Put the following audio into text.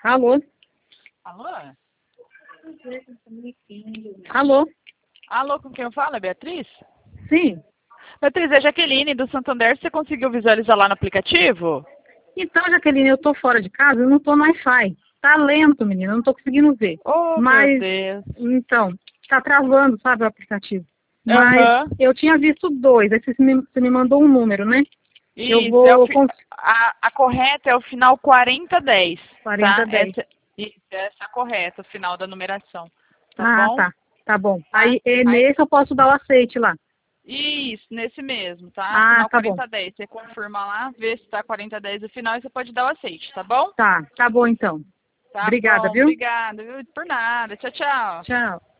Alô? Alô? Alô? Alô, com quem eu falo? É Beatriz? Sim. Beatriz, é Jaqueline do Santander. Você conseguiu visualizar lá no aplicativo? Então, Jaqueline, eu tô fora de casa, eu não tô no Wi-Fi. Tá lento, menina, eu não tô conseguindo ver. Oh, meu Mas, Deus. então, tá travando, sabe, o aplicativo. Mas Aham. eu tinha visto dois, aí você me mandou um número, né? Eu Isso, vou com a correta é o final 4010, tá? 4010. Essa é a correta, o final da numeração. Tá Ah, bom? tá. Tá bom. Tá? Aí, Aí, nesse eu posso dar o aceite lá. isso, nesse mesmo, tá? Ah, Final tá bom. 4010. Você confirma lá, vê se tá 4010 no final e você pode dar o aceite, tá bom? Tá bom então. Tá Obrigada, bom, viu? obrigada, viu? Por nada. Tchau, tchau. Tchau.